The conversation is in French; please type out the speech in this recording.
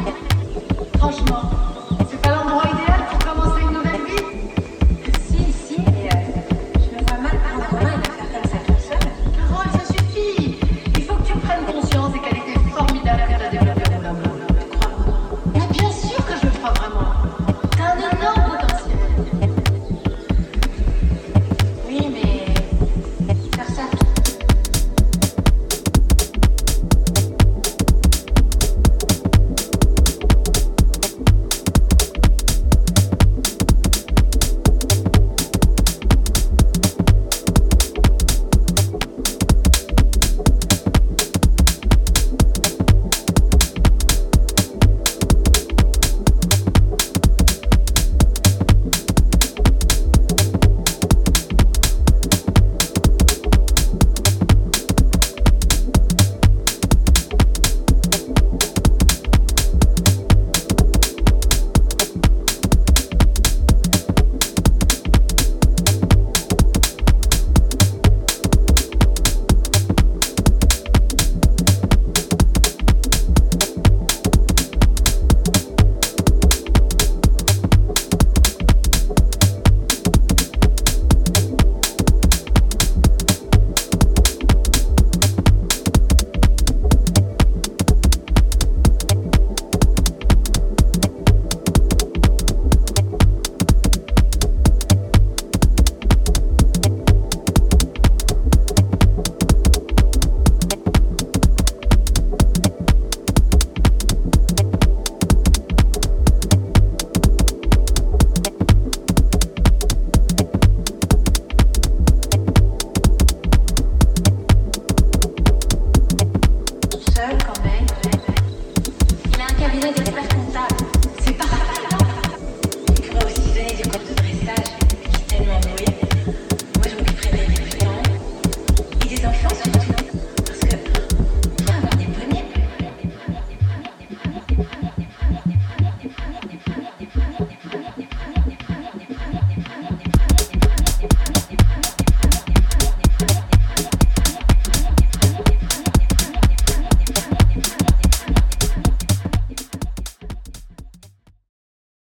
Franchement, c'est pas l'endroit idéal pour commencer une nouvelle vie? Si, mais je me vois mal prendre un bain et le faire comme ça toute seule. Carole, ça suffit. Il faut que tu prennes conscience des qualités formidables que t'as développées au Moulin Blanc. Tu crois vraiment? Mais bien sûr que je le crois vraiment. T'as un énorme potentiel. Oui, mais faire ça seule quand même. Il a un cabinet d'experts comptables. C'est parfait. Il pourrait aussi donner des cours de dressage.